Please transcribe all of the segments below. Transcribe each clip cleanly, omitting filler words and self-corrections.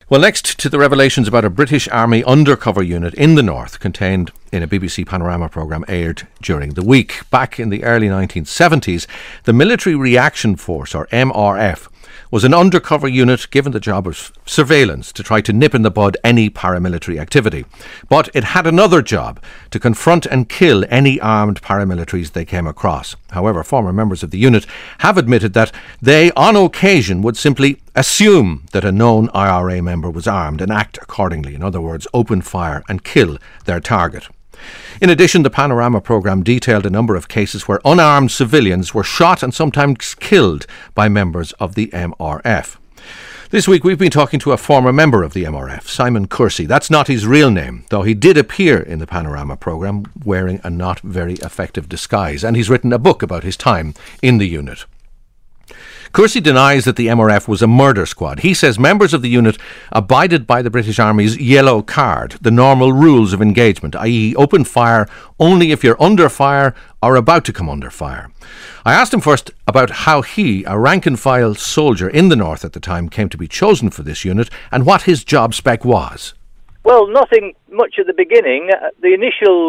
Well, next to the revelations about a British Army undercover unit in the north contained in a BBC Panorama programme aired during the week. Back in the early 1970s, the Military Reaction Force, or MRF, was an undercover unit given the job of surveillance to try to nip in the bud any paramilitary activity. But it had another job, to confront and kill any armed paramilitaries they came across. However, former members of the unit have admitted that they, on occasion, would simply assume that a known IRA member was armed and act accordingly. In other words, open fire and kill their target. In addition, the Panorama programme detailed a number of cases where unarmed civilians were shot and sometimes killed by members of the MRF. This week we've been talking to a former member of the MRF, Simon Kersey. That's not his real name, though he did appear in the Panorama programme wearing a not very effective disguise, and he's written a book about his time in the unit. Kersey denies that the MRF was a murder squad. He says members of the unit abided by the British Army's yellow card, the normal rules of engagement, i.e. open fire only if you're under fire or about to come under fire. I asked him first about how he, a rank-and-file soldier in the north at the time, came to be chosen for this unit and what his job spec was. Well, nothing much at the beginning. The initial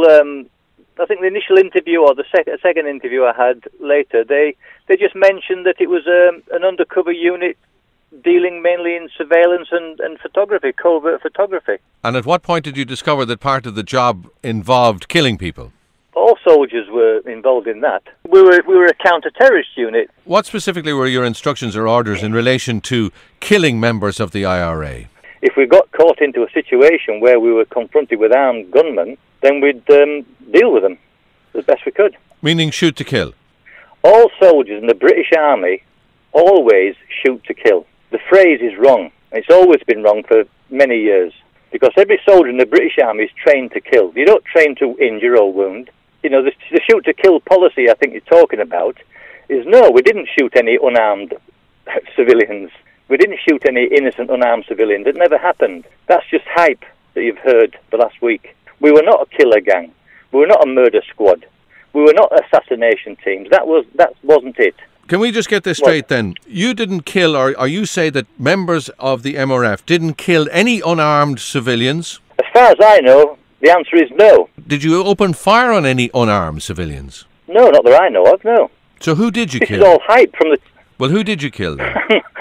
interview, or the second interview I had later, they just mentioned that it was an undercover unit dealing mainly in surveillance and photography, covert photography. And at what point did you discover that part of the job involved killing people? All soldiers were involved in that. We were a counter-terrorist unit. What specifically were your instructions or orders in relation to killing members of the IRA? If we got caught into a situation where we were confronted with armed gunmen, then we'd deal with them as best we could. Meaning shoot to kill? All soldiers in the British Army always shoot to kill. The phrase is wrong. It's always been wrong for many years, because every soldier in the British Army is trained to kill. You don't train to injure or wound. You know, the shoot to kill policy I think you're talking about is no, we didn't shoot any unarmed civilians. We didn't shoot any innocent unarmed civilians. It never happened. That's just hype that you've heard the last week. We were not a killer gang. We were not a murder squad. We were not assassination teams. That wasn't it. Can we just get this straight then? You didn't kill, or you say that members of the MRF didn't kill any unarmed civilians? As far as I know, the answer is no. Did you open fire on any unarmed civilians? No, not that I know of, no. So who did you kill? This is all hype from the... Well, who did you kill then?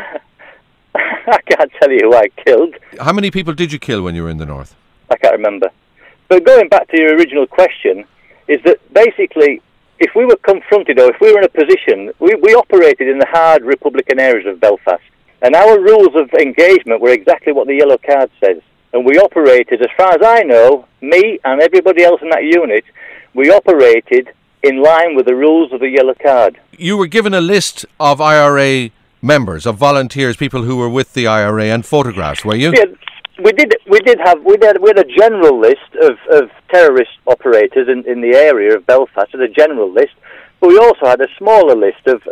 I can't tell you who I killed. How many people did you kill when you were in the north? I can't remember. But going back to your original question, is that basically, if we were confronted or if we were in a position, we operated in the hard Republican areas of Belfast. And our rules of engagement were exactly what the yellow card says. And we operated, as far as I know, me and everybody else in that unit, we operated in line with the rules of the yellow card. You were given a list of IRA members, of volunteers, people who were with the IRA, and photographs, were you? Yeah, we had a general list of terrorist operators in the area of Belfast, a general list, but we also had a smaller list of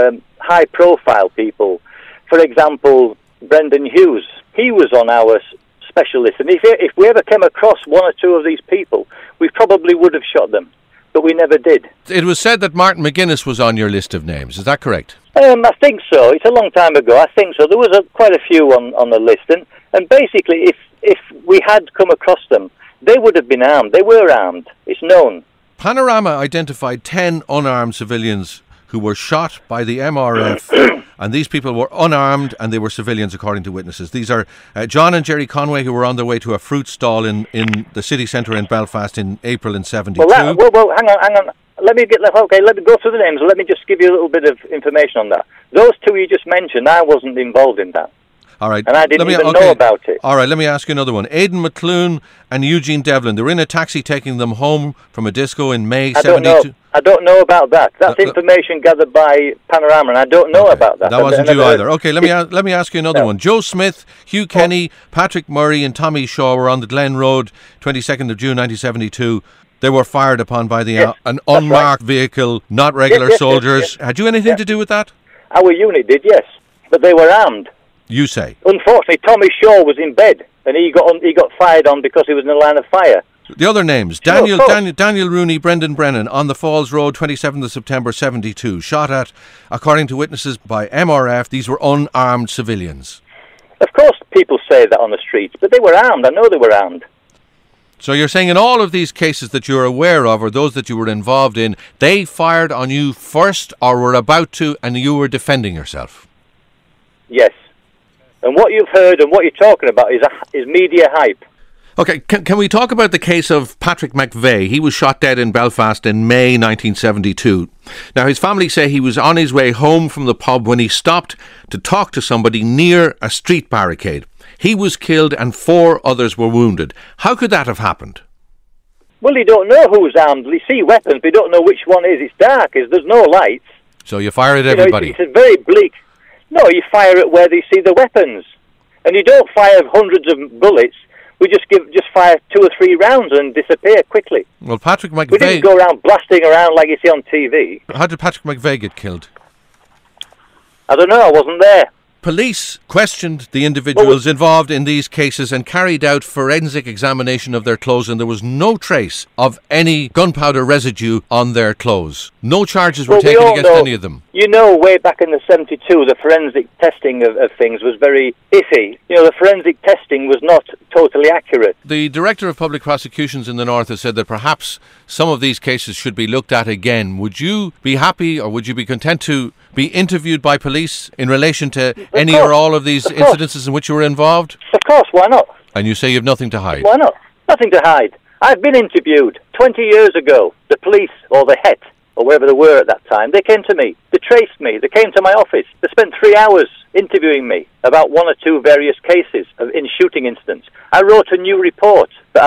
high-profile people. For example, Brendan Hughes, he was on our special list, and if we ever came across one or two of these people, we probably would have shot them, but we never did. It was said that Martin McGuinness was on your list of names, is that correct? I think so. It's a long time ago. I think so. There was quite a few on the list, and basically, if we had come across them, they would have been armed. They were armed. It's known. Panorama identified 10 unarmed civilians who were shot by the MRF, and these people were unarmed and they were civilians, according to witnesses. These are John and Jerry Conway, who were on their way to a fruit stall in the city centre in Belfast in April in 72. Well, hang on. Let me go through the names. Let me just give you a little bit of information on that. Those two you just mentioned, I wasn't involved in that. All right. And I didn't even know about it. All right, let me ask you another one. Aidan McClune and Eugene Devlin, they were in a taxi taking them home from a disco in May 72. I don't know about that. That's information gathered by Panorama, and I don't know about that. That wasn't you either. Okay, let me ask you another one. Joe Smith, Hugh Kenny, Patrick Murray and Tommy Shaw were on the Glen Road, 22nd of June 1972. They were fired upon by an unmarked vehicle, not regular soldiers. Had you anything to do with that? Our unit did, yes, but they were armed. You say? Unfortunately, Tommy Shaw was in bed, and he got fired on because he was in the line of fire. The other names: Daniel Rooney, Brendan Brennan, on the Falls Road, 27th of September 72, shot at, according to witnesses, by MRF. These were unarmed civilians. Of course people say that on the streets, but they were armed. I know they were armed. So you're saying in all of these cases that you're aware of, or those that you were involved in, they fired on you first or were about to, and you were defending yourself? Yes. And what you've heard and what you're talking about is media hype. OK, can we talk about the case of Patrick McVeigh? He was shot dead in Belfast in May 1972. Now, his family say he was on his way home from the pub when he stopped to talk to somebody near a street barricade. He was killed and 4 others were wounded. How could that have happened? Well, you don't know who's armed. You see weapons, but you don't know which one is. It's dark. There's no lights. So you fire at everybody? It's a very bleak. No, you fire at where you see the weapons. And you don't fire hundreds of bullets. We just fire 2 or 3 rounds and disappear quickly. Well, Patrick McVeigh... We didn't go around blasting around like you see on TV. How did Patrick McVeigh get killed? I don't know, I wasn't there. Police questioned the individuals involved in these cases and carried out forensic examination of their clothes, and there was no trace of any gunpowder residue on their clothes. No charges were taken against any of them. You know, way back in the 72, the forensic testing of things was very iffy. You know, the forensic testing was not totally accurate. The Director of Public Prosecutions in the North has said that perhaps some of these cases should be looked at again. Would you be happy, or would you be content to be interviewed by police in relation to any or all of these incidences in which you were involved? Of course, why not? And you say you have nothing to hide? Why not? Nothing to hide. I've been interviewed 20 years ago. The police, or the Het, or wherever they were at that time, they came to me. They traced me. They came to my office. They spent 3 hours interviewing me about 1 or 2 various cases in shooting incidents. I wrote a new report, but I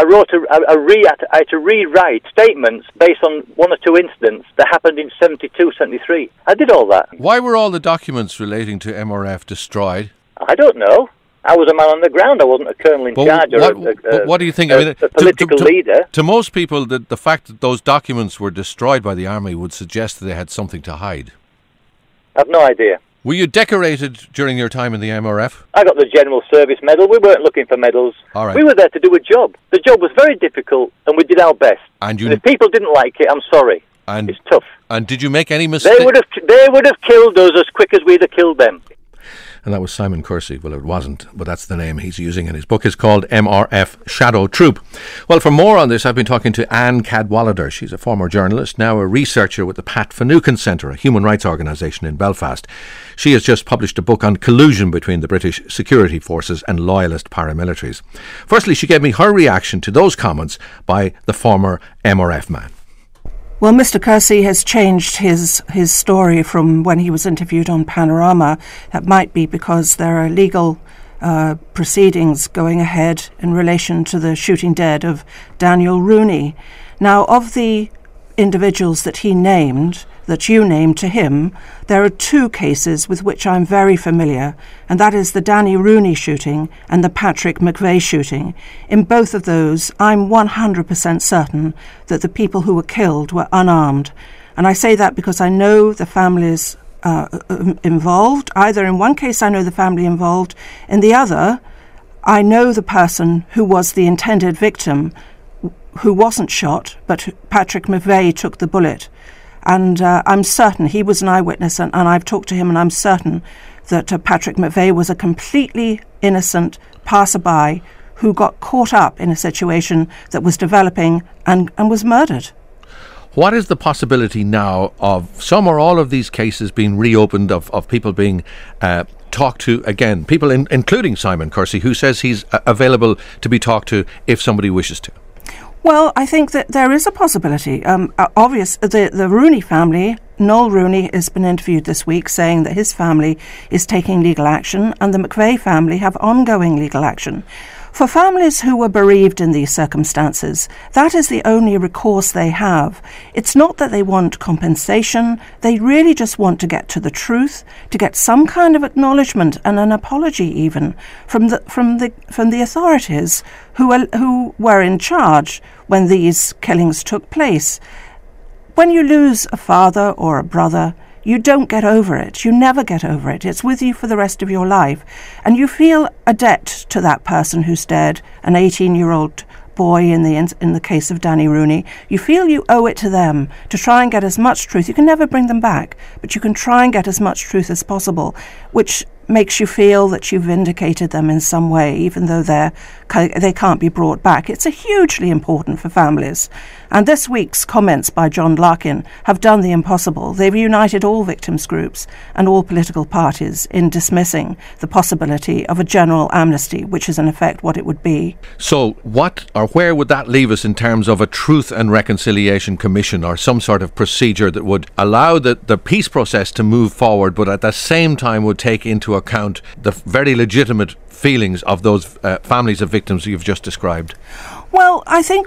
had to rewrite statements based on 1 or 2 incidents that happened in 72, 73. I did all that. Why were all the documents relating to MRF destroyed? I don't know. I was a man on the ground. I wasn't a colonel in charge what do you think? A political leader. To most people, the fact that those documents were destroyed by the army would suggest that they had something to hide. I've no idea. Were you decorated during your time in the MRF? I got the General Service Medal. We weren't looking for medals. All right. We were there to do a job. The job was very difficult, and we did our best. And if people didn't like it, I'm sorry. It's tough. And did you make any mistakes? They would have killed us as quick as we'd have killed them. And that was Simon Kersey. Well, it wasn't, but that's the name he's using, and his book is called MRF Shadow Troop. Well, for more on this, I've been talking to Anne Cadwallader. She's a former journalist, now a researcher with the Pat Finucane Centre, a human rights organisation in Belfast. She has just published a book on collusion between the British security forces and loyalist paramilitaries. Firstly, she gave me her reaction to those comments by the former MRF man. Well, Mr. Kersey has changed his story from when he was interviewed on Panorama. That might be because there are legal proceedings going ahead in relation to the shooting dead of Daniel Rooney. Now, of the individuals that he named, that you named to him, there are 2 cases with which I'm very familiar, and that is the Danny Rooney shooting and the Patrick McVeigh shooting. In both of those, I'm 100% certain that the people who were killed were unarmed. And I say that because I know the families involved. Either in one case I know the family involved, in the other I know the person who was the intended victim, who wasn't shot, but Patrick McVeigh took the bullet. And I'm certain he was an eyewitness, and I've talked to him, and I'm certain that Patrick McVeigh was a completely innocent passerby who got caught up in a situation that was developing and was murdered. What is the possibility now of some or all of these cases being reopened, of people being talked to again? People including Simon Kersey, who says he's available to be talked to if somebody wishes to. Well, I think that there is a possibility. The Rooney family, Noel Rooney has been interviewed this week saying that his family is taking legal action, and the McVeigh family have ongoing legal action. For families who were bereaved in these circumstances, that is the only recourse they have. It's not that they want compensation. They really just want to get to the truth, to get some kind of acknowledgement and an apology even from the authorities who were in charge when these killings took place. When you lose a father or a brother, you don't get over it. You never get over it. It's with you for the rest of your life. And you feel a debt to that person who's dead, an 18-year-old boy in the case of Danny Rooney. You feel you owe it to them to try and get as much truth. You can never bring them back, but you can try and get as much truth as possible, which makes you feel that you've vindicated them in some way, even though they can't be brought back. It's hugely important for families. And this week's comments by John Larkin have done the impossible. They've united all victims' groups and all political parties in dismissing the possibility of a general amnesty, which is in effect what it would be. So what or where would that leave us in terms of a Truth and Reconciliation Commission, or some sort of procedure that would allow the peace process to move forward, but at the same time would take into account the very legitimate feelings of those families of victims you've just described? Well, I think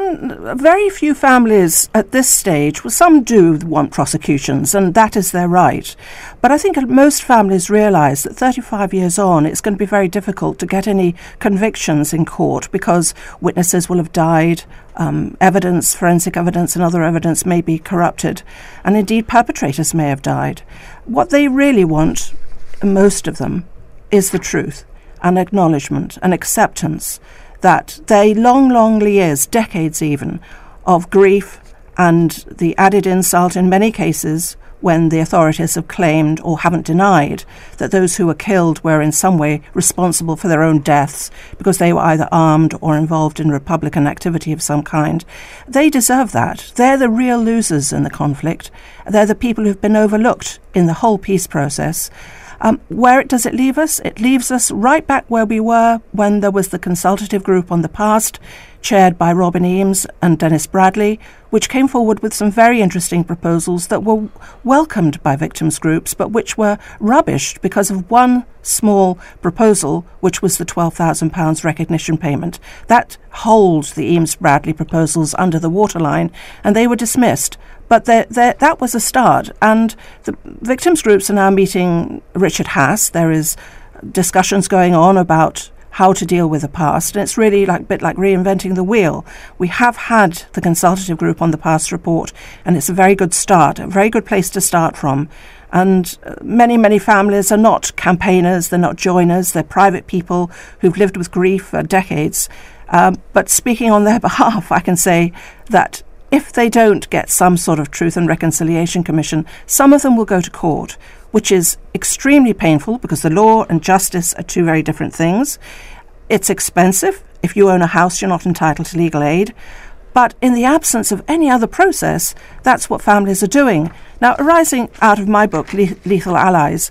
very few families at this stage, well, some do want prosecutions, and that is their right. But I think most families realise that 35 years on, it's going to be very difficult to get any convictions in court because witnesses will have died, evidence, forensic evidence and other evidence may be corrupted, and indeed perpetrators may have died. What they really want, most of them, is the truth, an acknowledgement, an acceptance that they long years, decades even, of grief and the added insult in many cases when the authorities have claimed or haven't denied that those who were killed were in some way responsible for their own deaths because they were either armed or involved in Republican activity of some kind. They deserve that. They're the real losers in the conflict. They're the people who've been overlooked in the whole peace process. Where does it leave us? It leaves us right back where we were when there was the consultative group on the past, chaired by Robin Eames and Dennis Bradley, which came forward with some very interesting proposals that were welcomed by victims' groups, but which were rubbished because of one small proposal, which was the £12,000 recognition payment. That holds the Eames-Bradley proposals under the waterline, and they were dismissed. But that was a start, and the victims' groups are now meeting Richard Haas. There is discussions going on about how to deal with the past, and it's really a bit like reinventing the wheel. We have had the consultative group on the past report, and it's a very good start, a very good place to start from. And many families are not campaigners, they're not joiners, they're private people who've lived with grief for decades. But speaking on their behalf, I can say that if they don't get some sort of Truth and Reconciliation Commission, some of them will go to court, which is extremely painful because the law and justice are two very different things. It's expensive. If you own a house, you're not entitled to legal aid. But in the absence of any other process, that's what families are doing. Now, arising out of my book, Lethal Allies,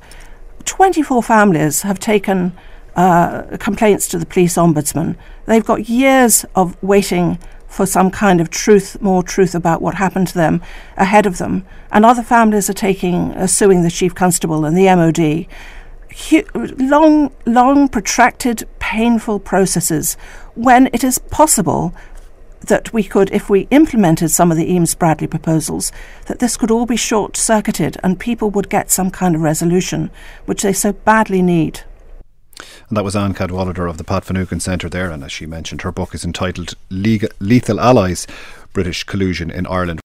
24 families have taken complaints to the police ombudsman. They've got years of waiting for some kind of more truth about what happened to them ahead of them. And other families are suing the Chief Constable and the MOD. Long, protracted, painful processes when it is possible that we could, if we implemented some of the Eames-Bradley proposals, that this could all be short-circuited and people would get some kind of resolution, which they so badly need. And that was Anne Cadwallader of the Pat Finucane Centre there, and as she mentioned, her book is entitled Lethal Allies, British Collusion in Ireland.